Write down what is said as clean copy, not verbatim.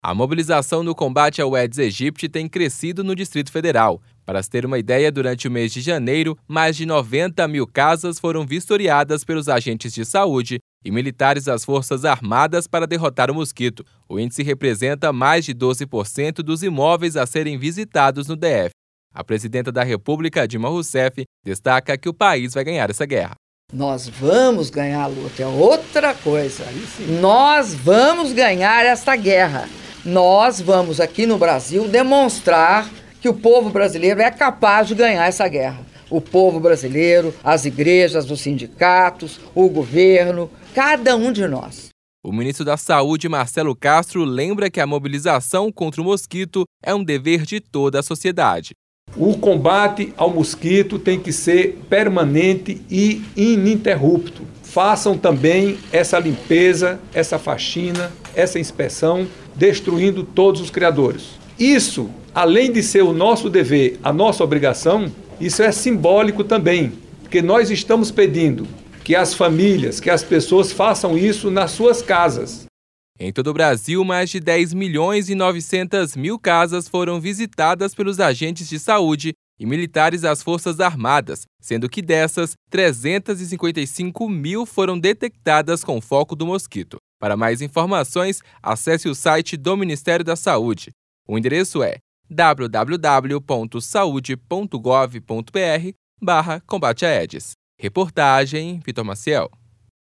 A mobilização no combate ao Aedes aegypti tem crescido no Distrito Federal. Para se ter uma ideia, durante o mês de janeiro, mais de 90 mil casas foram vistoriadas pelos agentes de saúde e militares das Forças Armadas para derrotar o mosquito. O índice representa mais de 12% dos imóveis a serem visitados no DF. A presidenta da República, Dilma Rousseff, destaca que o país vai ganhar essa guerra. Nós vamos ganhar a luta, é outra coisa. Nós vamos ganhar essa guerra. Nós vamos aqui no Brasil demonstrar que o povo brasileiro é capaz de ganhar essa guerra. O povo brasileiro, as igrejas, os sindicatos, o governo, cada um de nós. O ministro da Saúde, Marcelo Castro, lembra que a mobilização contra o mosquito é um dever de toda a sociedade. O combate ao mosquito tem que ser permanente e ininterrupto. Façam também essa limpeza, essa faxina, essa inspeção, destruindo todos os criadouros. Isso, além de ser o nosso dever, a nossa obrigação, isso é simbólico também, porque nós estamos pedindo que as famílias, que as pessoas façam isso nas suas casas. Em todo o Brasil, mais de 10 milhões e 900 mil casas foram visitadas pelos agentes de saúde e militares das Forças Armadas, sendo que dessas, 355 mil foram detectadas com foco do mosquito. Para mais informações, acesse o site do Ministério da Saúde. O endereço é www.saude.gov.br/combate a Aedes. Reportagem Vitor Maciel.